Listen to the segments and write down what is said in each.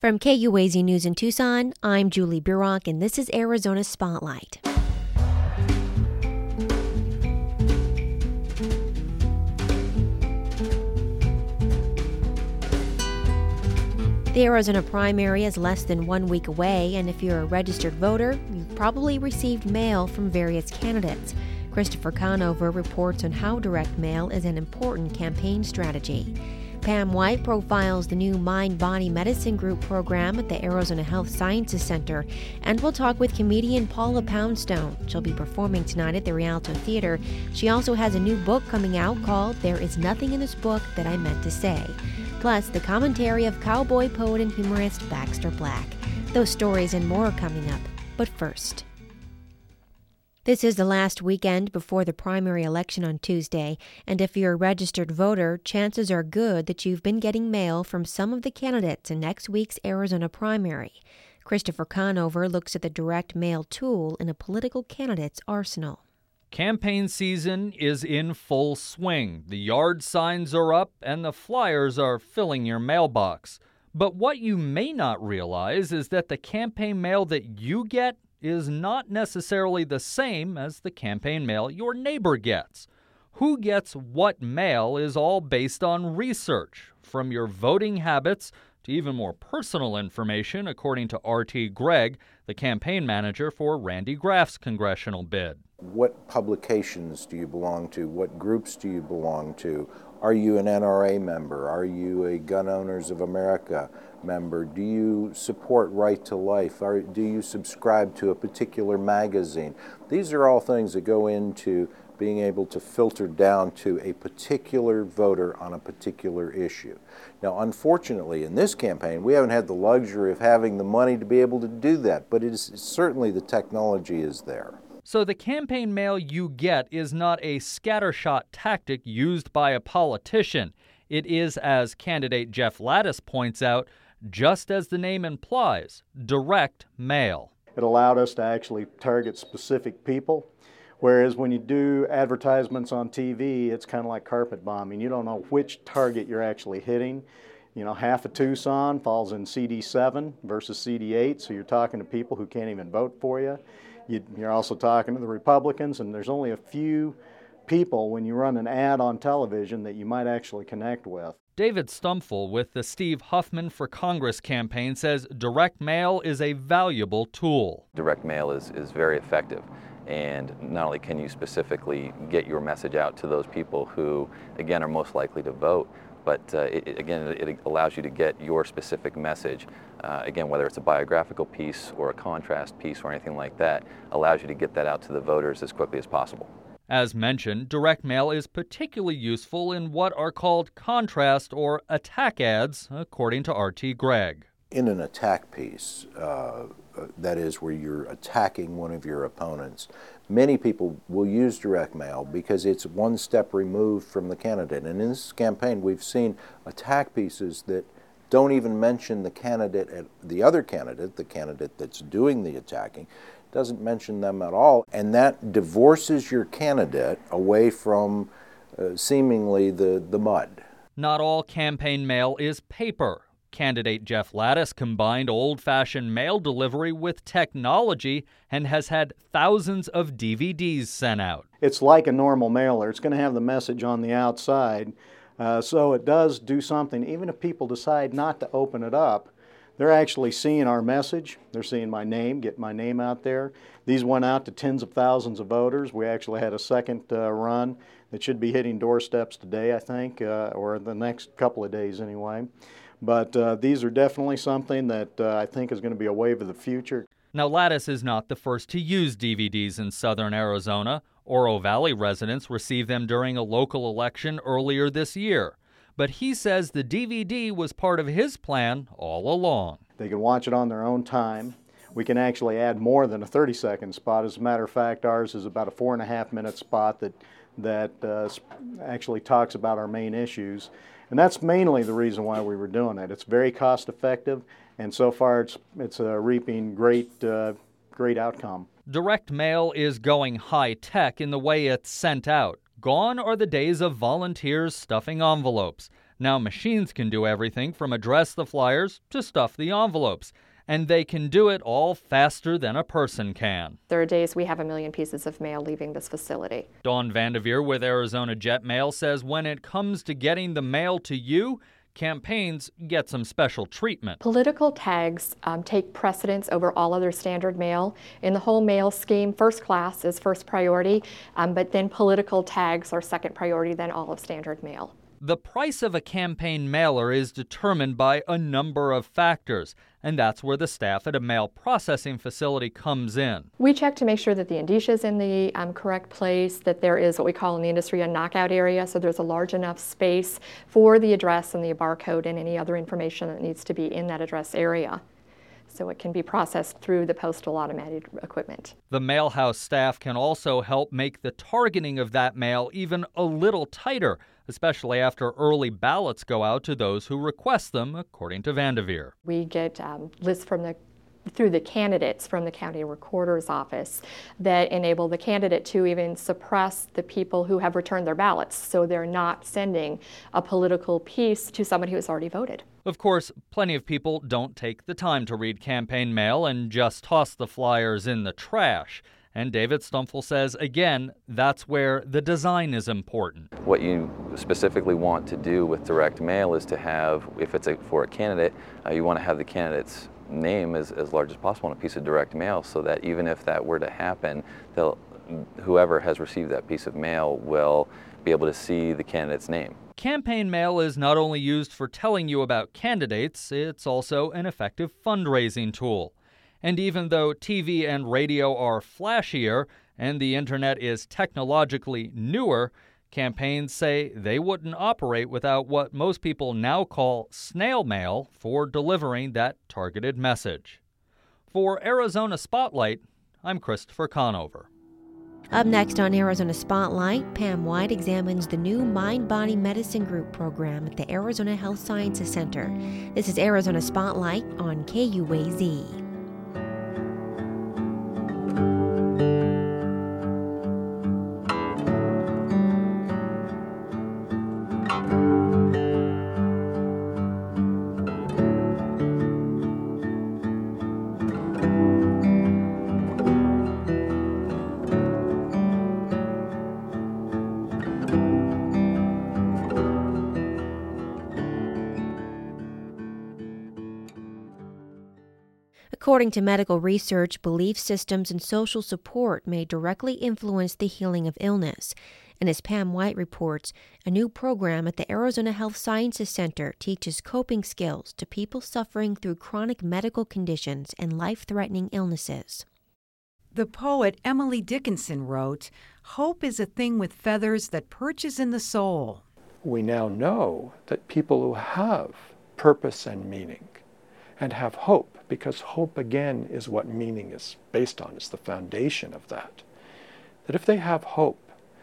From KUAZ News in Tucson, I'm Julie Burrock, and this is Arizona Spotlight. The Arizona primary is less than 1 week away, and if you're a registered voter, you've probably received mail from various candidates. Christopher Conover reports on how direct mail is an important campaign strategy. Pam White profiles the new Mind-Body Medicine Group program at the Arizona Health Sciences Center, and we'll talk with comedian Paula Poundstone. She'll be performing tonight at the Rialto Theater. She also has a new book coming out called There Is Nothing in This Book That I Meant to Say. Plus, the commentary of cowboy poet and humorist Baxter Black. Those stories and more are coming up. But first, this is the last weekend before the primary election on Tuesday, and if you're a registered voter, chances are good that you've been getting mail from some of the candidates in next week's Arizona primary. Christopher Conover looks at the direct mail tool in a political candidate's arsenal. Campaign season is in full swing. The yard signs are up and the flyers are filling your mailbox. But what you may not realize is that the campaign mail that you get is not necessarily the same as the campaign mail your neighbor gets. Who gets what mail is all based on research, from your voting habits to even more personal information, according to R.T. Gregg, the campaign manager for Randy Graff's congressional bid. What publications do you belong to? What groups do you belong to? Are you an NRA member? Are you a Gun Owners of America member? Do you support Right to Life? Do you subscribe to a particular magazine? These are all things that go into being able to filter down to a particular voter on a particular issue. Now, unfortunately, in this campaign, we haven't had the luxury of having the money to be able to do that, but certainly the technology is there. So the campaign mail you get is not a scattershot tactic used by a politician. It is, as candidate Jeff Lattis points out, just as the name implies, direct mail. It allowed us to actually target specific people, whereas when you do advertisements on TV, it's kind of like carpet bombing. You don't know which target you're actually hitting. You know, half of Tucson falls in CD7 versus CD8, so you're talking to people who can't even vote for you. You're also talking to the Republicans, and there's only a few people when you run an ad on television that you might actually connect with. David Stumfel with the Steve Huffman for Congress campaign says direct mail is a valuable tool. Direct mail is very effective, and not only can you specifically get your message out to those people who, again, are most likely to vote, but it allows you to get your specific message. Again, whether it's a biographical piece or a contrast piece or anything like that, allows you to get that out to the voters as quickly as possible. As mentioned, direct mail is particularly useful in what are called contrast or attack ads, according to R.T. Gregg. In an attack piece, that is where you're attacking one of your opponents, many people will use direct mail because it's one step removed from the candidate. And in this campaign, we've seen attack pieces that don't even mention the candidate, the other candidate, the candidate that's doing the attacking, doesn't mention them at all. And that divorces your candidate away from seemingly the mud. Not all campaign mail is paper. Candidate Jeff Lattis combined old-fashioned mail delivery with technology and has had thousands of DVDs sent out. It's like a normal mailer. It's going to have the message on the outside, so it does do something. Even if people decide not to open it up, they're actually seeing our message. They're seeing my name, get my name out there. These went out to tens of thousands of voters. We actually had a second run that should be hitting doorsteps today, I think, or the next couple of days anyway. But these are definitely something that I think is going to be a wave of the future. Now, Lattis is not the first to use DVDs in southern Arizona. Oro Valley residents received them during a local election earlier this year. But he says the DVD was part of his plan all along. They can watch it on their own time. We can actually add more than a 30-second spot. As a matter of fact, ours is about a 4.5-minute spot that actually talks about our main issues. And that's mainly the reason why we were doing it. It's very cost effective, and so far it's reaping great outcome. Direct mail is going high tech in the way it's sent out. Gone are the days of volunteers stuffing envelopes. Now machines can do everything from address the flyers to stuff the envelopes, and they can do it all faster than a person can. There are days we have 1 million pieces of mail leaving this facility. Dawn Vanderveer with Arizona Jet Mail says when it comes to getting the mail to you, campaigns get some special treatment. Political tags take precedence over all other standard mail. In the whole mail scheme, first class is first priority, but then political tags are second priority, then all of standard mail. The price of a campaign mailer is determined by a number of factors, and that's where the staff at a mail processing facility comes in. We check to make sure that the indicia is in the correct place, that there is what we call in the industry a knockout area, so there's a large enough space for the address and the barcode and any other information that needs to be in that address area, so it can be processed through the postal automated equipment. The mail house staff can also help make the targeting of that mail even a little tighter, especially after early ballots go out to those who request them, according to Vanderveer. We get lists through the candidates from the county recorder's office that enable the candidate to even suppress the people who have returned their ballots, so they're not sending a political piece to somebody who has already voted. Of course, plenty of people don't take the time to read campaign mail and just toss the flyers in the trash. And David Stumpfel says, again, that's where the design is important. What you specifically want to do with direct mail is to have, if it's for a candidate, you want to have the candidate's name as large as possible on a piece of direct mail, so that even if that were to happen, whoever has received that piece of mail will be able to see the candidate's name. Campaign mail is not only used for telling you about candidates, it's also an effective fundraising tool. And even though TV and radio are flashier and the internet is technologically newer, campaigns say they wouldn't operate without what most people now call snail mail for delivering that targeted message. For Arizona Spotlight, I'm Christopher Conover. Up next on Arizona Spotlight, Pam White examines the new Mind-Body Medicine Group program at the Arizona Health Sciences Center. This is Arizona Spotlight on KUAZ. According to medical research, belief systems and social support may directly influence the healing of illness. And as Pam White reports, a new program at the Arizona Health Sciences Center teaches coping skills to people suffering through chronic medical conditions and life-threatening illnesses. The poet Emily Dickinson wrote, "Hope is a thing with feathers that perches in the soul." We now know that people who have purpose and meaning and have hope, because hope again is what meaning is based on, it's the foundation of that if they have hope,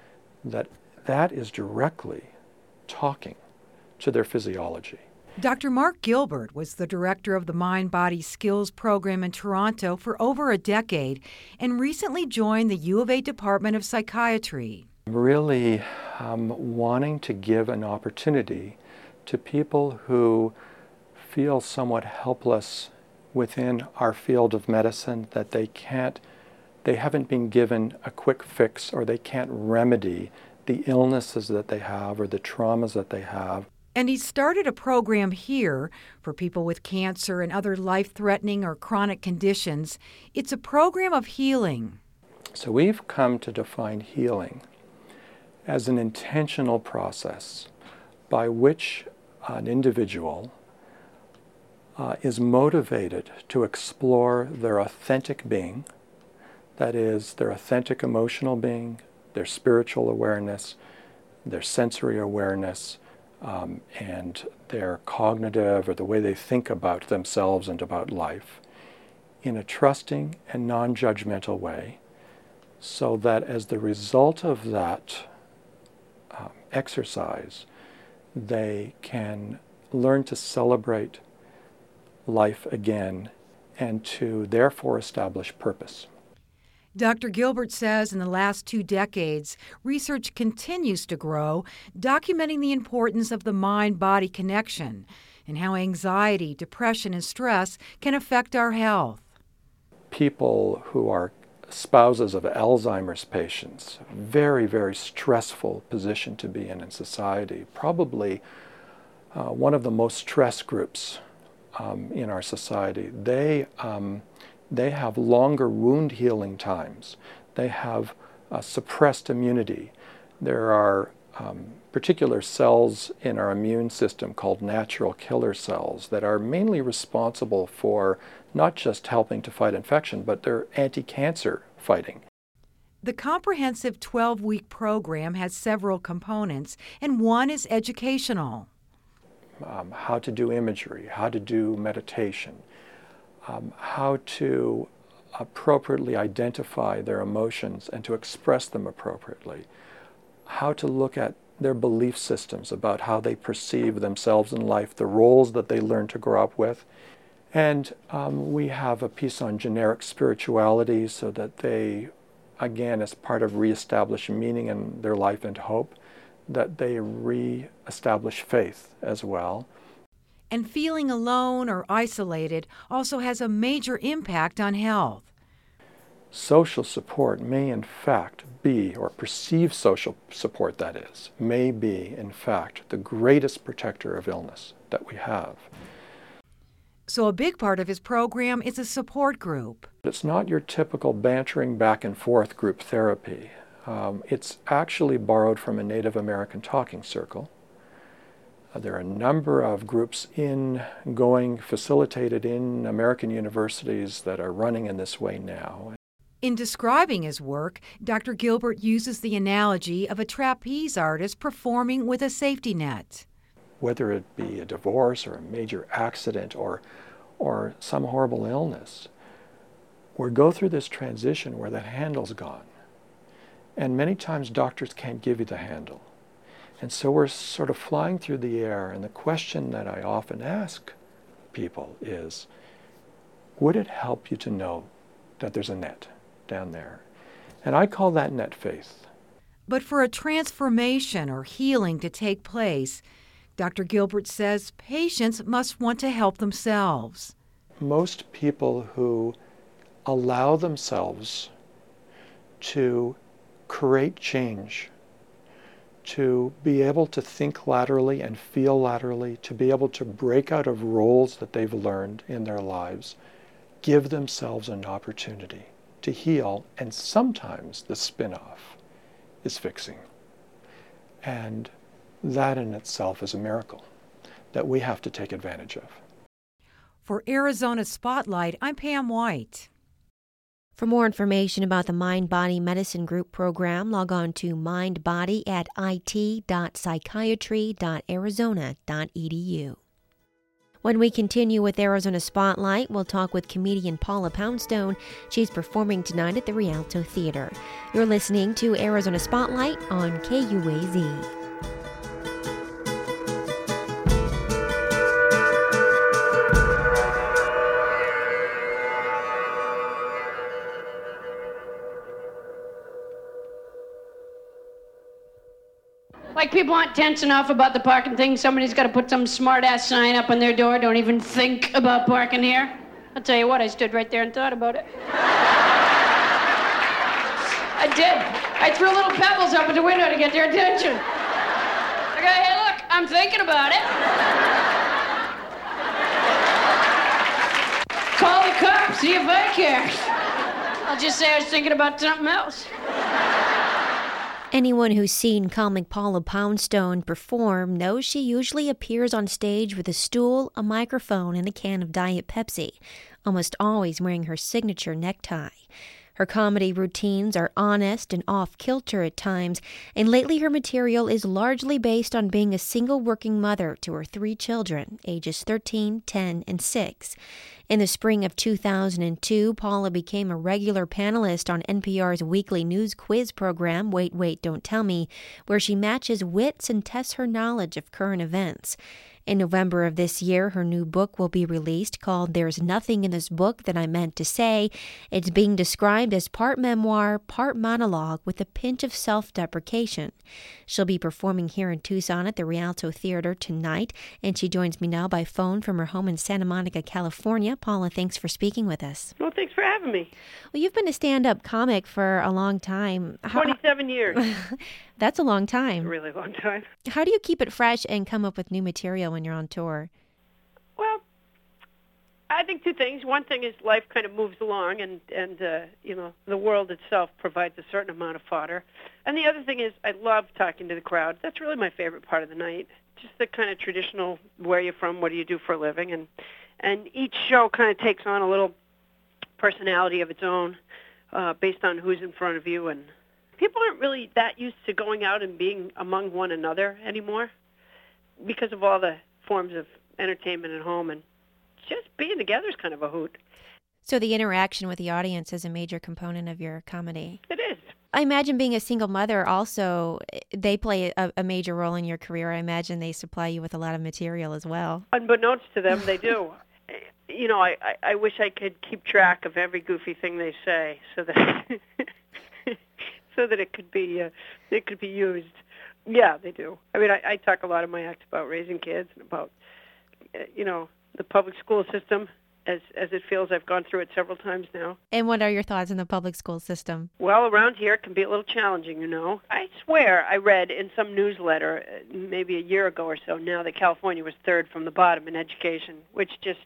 that is directly talking to their physiology. Dr. Mark Gilbert was the director of the Mind-Body Skills program in Toronto for over a decade and recently joined the U of A Department of Psychiatry. Really wanting to give an opportunity to people who feel somewhat helpless within our field of medicine, that they haven't been given a quick fix, or they can't remedy the illnesses that they have or the traumas that they have. And he started a program here for people with cancer and other life-threatening or chronic conditions. It's a program of healing. So we've come to define healing as an intentional process by which an individual is motivated to explore their authentic being, that is, their authentic emotional being, their spiritual awareness, their sensory awareness, and their cognitive, or the way they think about themselves and about life, in a trusting and non-judgmental way, so that as the result of that exercise, they can learn to celebrate life again and to therefore establish purpose. Dr. Gilbert says in the last 2 decades, research continues to grow, documenting the importance of the mind-body connection and how anxiety, depression, and stress can affect our health. People who are spouses of Alzheimer's patients, very, very stressful position to be in society, probably one of the most stressed groups in our society. They have longer wound healing times. They have suppressed immunity. There are particular cells in our immune system called natural killer cells that are mainly responsible for not just helping to fight infection, but they're anti-cancer fighting. The comprehensive 12-week program has several components, and one is educational. How to do imagery, how to do meditation, how to appropriately identify their emotions and to express them appropriately, how to look at their belief systems about how they perceive themselves in life, the roles that they learn to grow up with. And we have a piece on generic spirituality so that they, again, as part of reestablish meaning in their life and hope, that they reestablish faith as well. And feeling alone or isolated also has a major impact on health. Social support may in fact be, or perceived social support that is, may be in fact the greatest protector of illness that we have. So a big part of his program is a support group. It's not your typical bantering back and forth group therapy. It's actually borrowed from a Native American talking circle. There are a number of groups facilitated in American universities that are running in this way now. In describing his work, Dr. Gilbert uses the analogy of a trapeze artist performing with a safety net. Whether it be a divorce or a major accident or some horrible illness, we go through this transition where the handle's gone. And many times doctors can't give you the handle. And so we're sort of flying through the air, and the question that I often ask people is, would it help you to know that there's a net down there? And I call that net faith. But for a transformation or healing to take place, Dr. Gilbert says patients must want to help themselves. Most people who allow themselves to create change, to be able to think laterally and feel laterally, to be able to break out of roles that they've learned in their lives, give themselves an opportunity to heal, and sometimes the spin-off is fixing. And that in itself is a miracle that we have to take advantage of. For Arizona Spotlight, I'm Pam White. For more information about the Mind Body Medicine Group program, log on to mindbody@it.psychiatry.arizona.edu. When we continue with Arizona Spotlight, we'll talk with comedian Paula Poundstone. She's performing tonight at the Rialto Theater. You're listening to Arizona Spotlight on KUAZ. Like people aren't tense enough about the parking thing. Somebody's got to put some smart-ass sign up on their door. Don't even think about parking here. I'll tell you what, I stood right there and thought about it. I did. I threw little pebbles up at the window to get their attention. I go, hey, look, I'm thinking about it. Call the cops, see if I care. I'll just say I was thinking about something else. Anyone who's seen comic Paula Poundstone perform knows she usually appears on stage with a stool, a microphone, and a can of Diet Pepsi, almost always wearing her signature necktie. Her comedy routines are honest and off-kilter at times, and lately her material is largely based on being a single working mother to her 3 children, ages 13, 10, and 6. In the spring of 2002, Paula became a regular panelist on NPR's weekly news quiz program, Wait, Don't Tell Me, where she matches wits and tests her knowledge of current events. In November of this year, her new book will be released called There's Nothing in This Book That I Meant to Say. It's being described as part memoir, part monologue with a pinch of self-deprecation. She'll be performing here in Tucson at the Rialto Theater tonight, and she joins me now by phone from her home in Santa Monica, California. Paula, thanks for speaking with us. Well, thanks for having me. Well, you've been a stand-up comic for a long time. 27 years. That's a long time. A really long time. How do you keep it fresh and come up with new material when you're on tour? Well, I think two things. One thing is life kind of moves along, and the world itself provides a certain amount of fodder. And the other thing is I love talking to the crowd. That's really my favorite part of the night. Just the kind of traditional, where you're from, what do you do for a living, and each show kind of takes on a little personality of its own based on who's in front of you. And people aren't really that used to going out and being among one another anymore because of all the forms of entertainment at home, and just being together is kind of a hoot. So the interaction with the audience is a major component of your comedy. It is. I imagine being a single mother also, they play a major role in your career. I imagine they supply you with a lot of material as well. Unbeknownst to them, they do. I wish I could keep track of every goofy thing they say so that it could be used. Yeah, they do. I mean, I talk a lot in my act about raising kids and about the public school system as it feels. I've gone through it several times now. And what are your thoughts on the public school system? Well, around here it can be a little challenging, I swear I read in some newsletter maybe a year ago or so now that California was third from the bottom in education, which just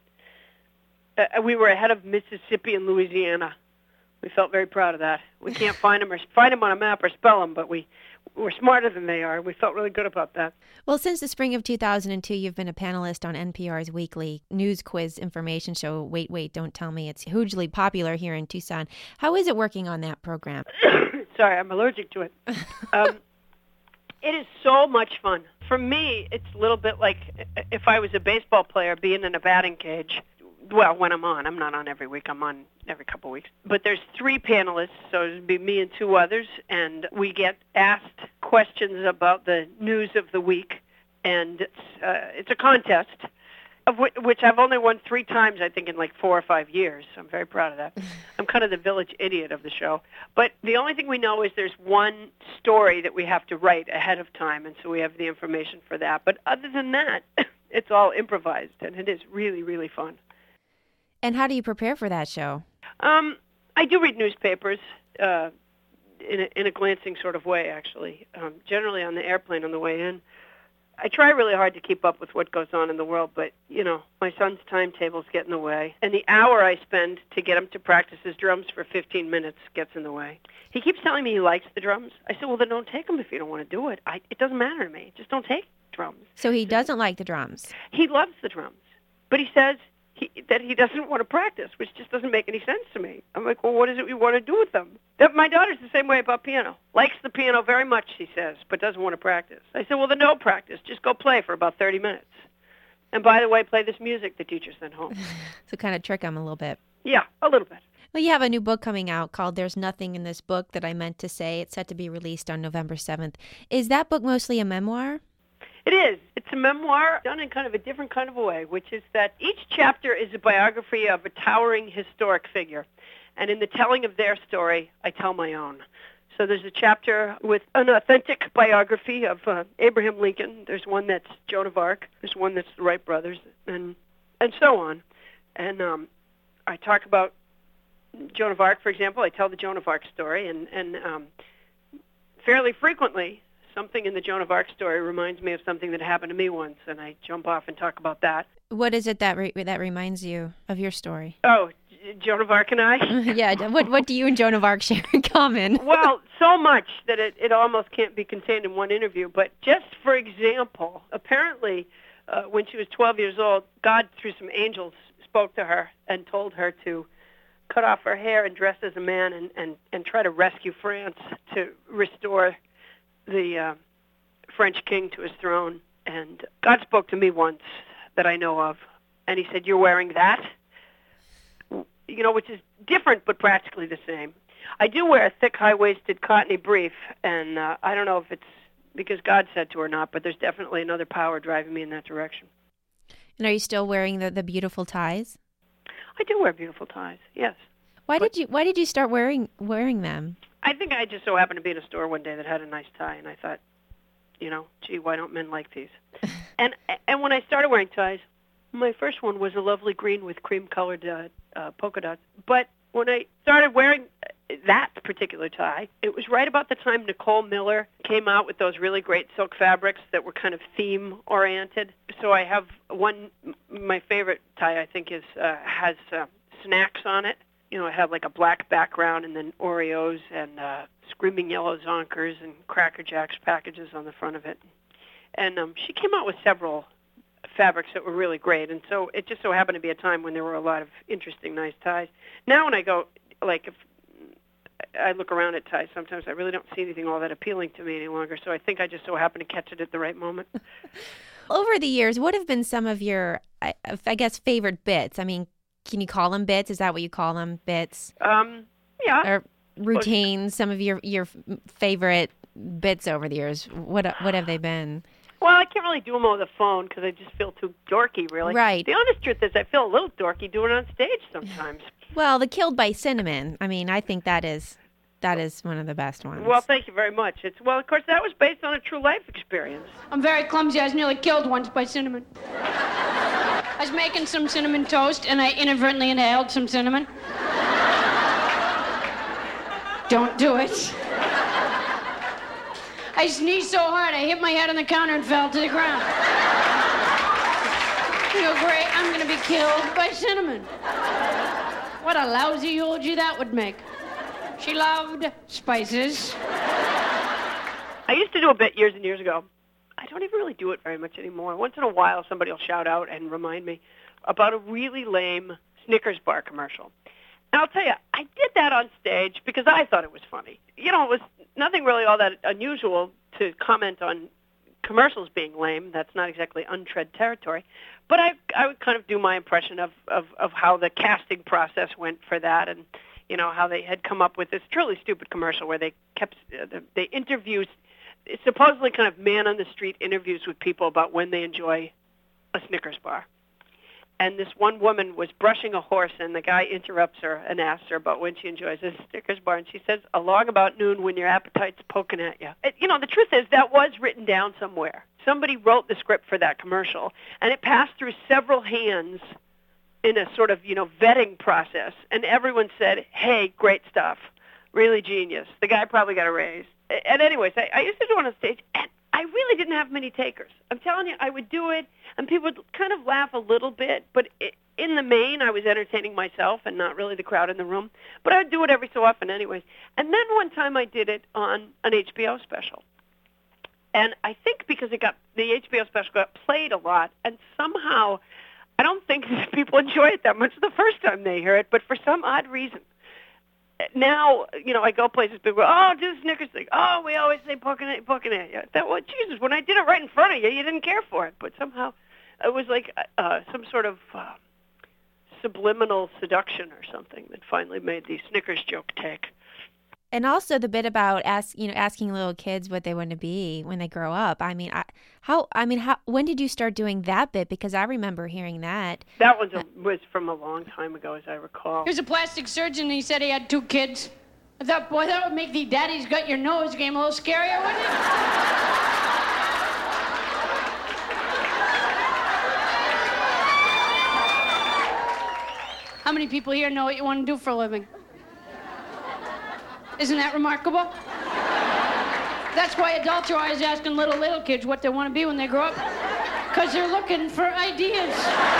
we were ahead of Mississippi and Louisiana. We felt very proud of that. We can't find them on a map or spell them, but we're smarter than they are. We felt really good about that. Well, since the spring of 2002, you've been a panelist on NPR's weekly news quiz information show, Wait, Don't Tell Me. It's hugely popular here in Tucson. How is it working on that program? Sorry, I'm allergic to it. It is so much fun. For me, it's a little bit like if I was a baseball player being in a batting cage. Well, when I'm on. I'm not on every week. I'm on every couple of weeks. But there's 3 panelists, so it would be me and 2 others, and we get asked questions about the news of the week, and it's a contest, of which I've only won 3 times, I think, in like 4 or 5 years. So I'm very proud of that. I'm kind of the village idiot of the show. But the only thing we know is there's one story that we have to write ahead of time, and so we have the information for that. But other than that, it's all improvised, and it is really, really fun. And how do you prepare for that show? I do read newspapers in a glancing sort of way, actually. Generally on the airplane on the way in. I try really hard to keep up with what goes on in the world, but, my son's timetables get in the way. And the hour I spend to get him to practice his drums for 15 minutes gets in the way. He keeps telling me he likes the drums. I said, well, then don't take them if you don't want to do it. It doesn't matter to me. Just don't take drums. So he doesn't like the drums? He loves the drums. But he says that he doesn't want to practice, which just doesn't make any sense to me. I'm like, well, what is it we want to do with them? My daughter's the same way about piano. Likes the piano very much, she says, but doesn't want to practice. I said, well, then don't practice. Just go play for about 30 minutes. And by the way, play this music the teacher sent home. So kind of trick him a little bit. Yeah, a little bit. Well, you have a new book coming out called There's Nothing in This Book That I Meant to Say. It's set to be released on November 7th. Is that book mostly a memoir? It is. It's a memoir done in kind of a different kind of a way, which is that each chapter is a biography of a towering historic figure. And in the telling of their story, I tell my own. So there's a chapter with an authentic biography of Abraham Lincoln. There's one that's Joan of Arc. There's one that's the Wright brothers, and so on. And I talk about Joan of Arc, for example. I tell the Joan of Arc story, and fairly frequently, something in the Joan of Arc story reminds me of something that happened to me once, and I jump off and talk about that. What is it that reminds you of your story? Oh, Joan of Arc and I? Yeah, what do you and Joan of Arc share in common? Well, so much that it almost can't be contained in one interview. But just for example, apparently when she was 12 years old, God, through some angels, spoke to her and told her to cut off her hair and dress as a man and try to rescue France to restore the French king to his throne. And God spoke to me once that I know of, and he said, "You're wearing that?" Which is different but practically the same. I do wear a thick, high-waisted, cottony brief, and I don't know if it's because God said to or not, but there's definitely another power driving me in that direction. And are you still wearing the beautiful ties? I do wear beautiful ties, yes. Why did you start wearing them? I think I just so happened to be in a store one day that had a nice tie, and I thought, gee, why don't men like these? and when I started wearing ties, my first one was a lovely green with cream-colored polka dots. But when I started wearing that particular tie, it was right about the time Nicole Miller came out with those really great silk fabrics that were kind of theme-oriented. So I have my favorite tie, I think, has snacks on it. It had like a black background and then Oreos and Screaming Yellow Zonkers and Cracker Jacks packages on the front of it. And she came out with several fabrics that were really great, and so it just so happened to be a time when there were a lot of interesting, nice ties. Now when I go, if I look around at ties, sometimes I really don't see anything all that appealing to me any longer, so I think I just so happen to catch it at the right moment. Over the years, what have been some of your, I guess, favorite bits? I mean, can you call them bits? Is that what you call them, bits? Yeah. Or routines, some of your favorite bits over the years. What have they been? Well, I can't really do them over the phone because I just feel too dorky, really. Right. The honest truth is I feel a little dorky doing it on stage sometimes. Well, the Killed by Cinnamon, I mean, I think that is one of the best ones. Well, thank you very much. Of course, that was based on a true life experience. I'm very clumsy. I was nearly killed once by cinnamon. I was making some cinnamon toast, and I inadvertently inhaled some cinnamon. Don't do it. I sneezed so hard, I hit my head on the counter and fell to the ground. I go, great, I'm going to be killed by cinnamon. What a lousy eulogy that would make. She loved spices. I used to do a bit years and years ago. I don't even really do it very much anymore. Once in a while, somebody will shout out and remind me about a really lame Snickers bar commercial. And I'll tell you, I did that on stage because I thought it was funny. It was nothing really all that unusual to comment on commercials being lame. That's not exactly untread territory. But I would kind of do my impression of how the casting process went for that, and how they had come up with this truly stupid commercial where they interviewed, supposedly kind of man-on-the-street interviews with people about when they enjoy a Snickers bar. And this one woman was brushing a horse, and the guy interrupts her and asks her about when she enjoys a Snickers bar, and she says, along about noon when your appetite's poking at you. The truth is that was written down somewhere. Somebody wrote the script for that commercial, and it passed through several hands in a sort of, vetting process, and everyone said, hey, great stuff, really genius. The guy probably got a raise. And anyways, I used to do it on stage, and I really didn't have many takers. I'm telling you, I would do it, and people would kind of laugh a little bit, but in the main, I was entertaining myself and not really the crowd in the room. But I would do it every so often anyways. And then one time I did it on an HBO special. And I think because the HBO special got played a lot, and somehow I don't think people enjoy it that much the first time they hear it, but for some odd reason. Now, I go places, people go, oh, do the Snickers thing. Oh, we always say poking at you. Well, Jesus, when I did it right in front of you, you didn't care for it. But somehow it was like some sort of subliminal seduction or something that finally made the Snickers joke take. And also the bit about asking little kids what they want to be when they grow up. I mean, when did you start doing that bit? Because I remember hearing that. That was from a long time ago, as I recall. He was a plastic surgeon, and he said he had 2 kids. I thought, boy, that would make the daddy's got your nose game a little scarier, wouldn't it? How many people here know what you want to do for a living? Isn't that remarkable? That's why adults are always asking little kids what they want to be when they grow up, because they're looking for ideas.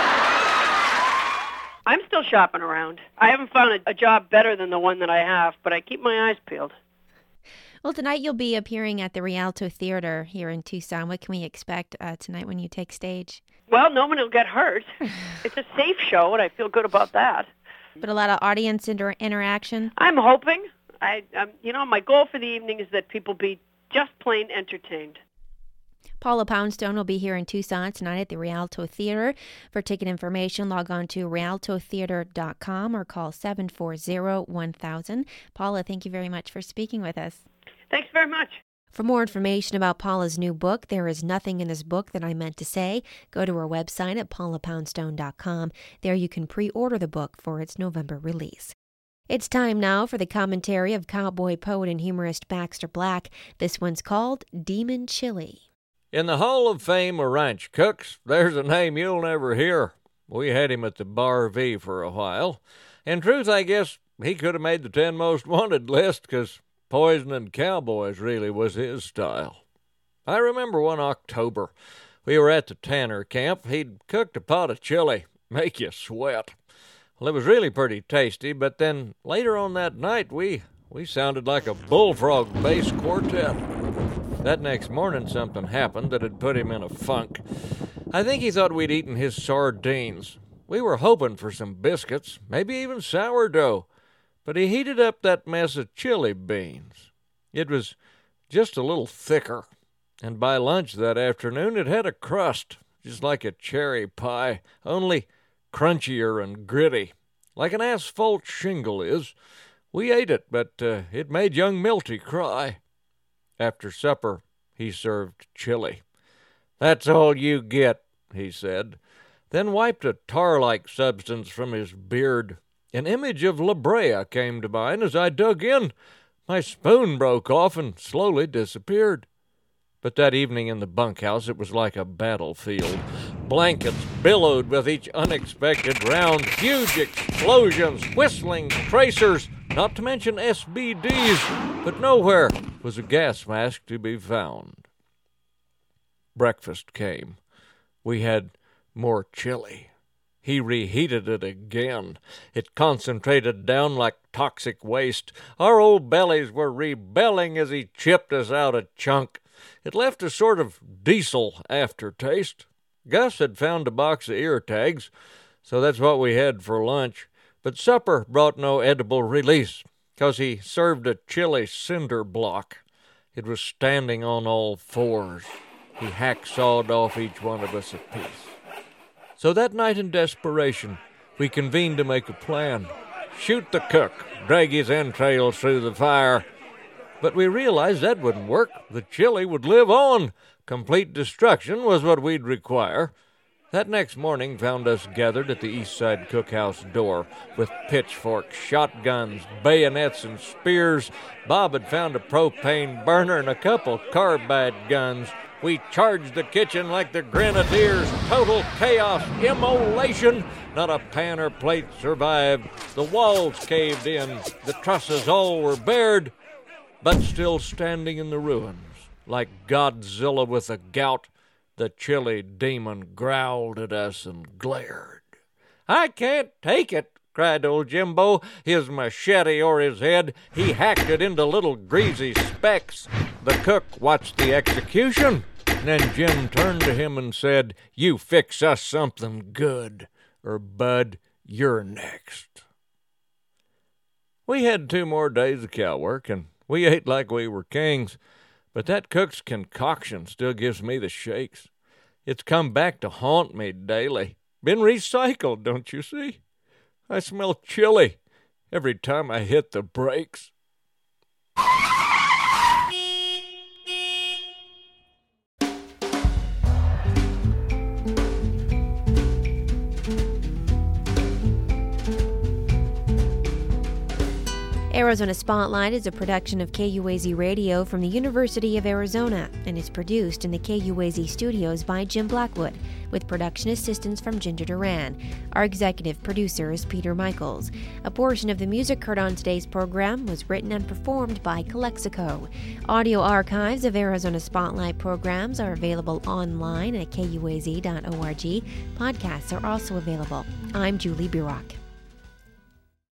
I'm still shopping around. I haven't found a job better than the one that I have, but I keep my eyes peeled. Well, tonight you'll be appearing at the Rialto Theater here in Tucson. What can we expect tonight when you take stage? Well, no one will get hurt. It's a safe show, and I feel good about that. But a lot of audience interaction? I'm hoping. My goal for the evening is that people be just plain entertained. Paula Poundstone will be here in Tucson tonight at the Rialto Theater. For ticket information, log on to rialtotheater.com or call 740-1000. Paula, thank you very much for speaking with us. Thanks very much. For more information about Paula's new book, There Is Nothing in This Book That I Meant to Say, go to her website at paulapoundstone.com. There you can pre-order the book for its November release. It's time now for the commentary of cowboy poet and humorist Baxter Black. This one's called Demon Chili. In the Hall of Fame of ranch cooks, there's a name you'll never hear. We had him at the Bar V for a while. In truth, I guess he could have made the 10 most wanted list, 'cause poisoning cowboys really was his style. I remember one October, we were at the Tanner camp. He'd cooked a pot of chili, make you sweat. Well, it was really pretty tasty, but then later on that night, we sounded like a bullfrog bass quartet. That next morning, something happened that had put him in a funk. I think he thought we'd eaten his sardines. We were hoping for some biscuits, maybe even sourdough. But he heated up that mess of chili beans. It was just a little thicker, and by lunch that afternoon it had a crust, just like a cherry pie, only crunchier and gritty, like an asphalt shingle is. We ate it, but it made young Milty cry. After supper, he served chili. "That's all you get," he said, then wiped a tar-like substance from his beard. An image of La Brea came to mind as I dug in. My spoon broke off and slowly disappeared. But that evening in the bunkhouse, it was like a battlefield. Blankets billowed with each unexpected round, huge explosions, whistling tracers, not to mention SBDs, but nowhere was a gas mask to be found. Breakfast came. We had more chili. He reheated it again. It concentrated down like toxic waste. Our old bellies were rebelling as he chipped us out a chunk. It left a sort of diesel aftertaste. Gus had found a box of ear tags, so that's what we had for lunch. But supper brought no edible release, 'cause he served a chili cinder block. It was standing on all fours. He hacksawed off each one of us a piece. So that night in desperation, we convened to make a plan. Shoot the cook, drag his entrails through the fire. But we realized that wouldn't work. The chili would live on. Complete destruction was what we'd require. That next morning found us gathered at the East Side Cookhouse door with pitchforks, shotguns, bayonets, and spears. Bob had found a propane burner and a couple carbide guns. We charged the kitchen like the Grenadiers. Total chaos, immolation. Not a pan or plate survived. The walls caved in. The trusses all were bared, but still standing in the ruins. Like Godzilla with the gout, the chili demon growled at us and glared. "I can't take it," cried old Jimbo, his machete o'er his head. He hacked it into little greasy specks. The cook watched the execution. Then Jim turned to him and said, "You fix us something good, or Bud, you're next." We had 2 more days of cow work, and we ate like we were kings. But that cook's concoction still gives me the shakes. It's come back to haunt me daily. Been recycled, don't you see? I smell chili every time I hit the brakes. Arizona Spotlight is a production of KUAZ Radio from the University of Arizona and is produced in the KUAZ studios by Jim Blackwood, with production assistance from Ginger Duran. Our executive producer is Peter Michaels. A portion of the music heard on today's program was written and performed by Calexico. Audio archives of Arizona Spotlight programs are available online at kuaz.org. Podcasts are also available. I'm Julie Burock.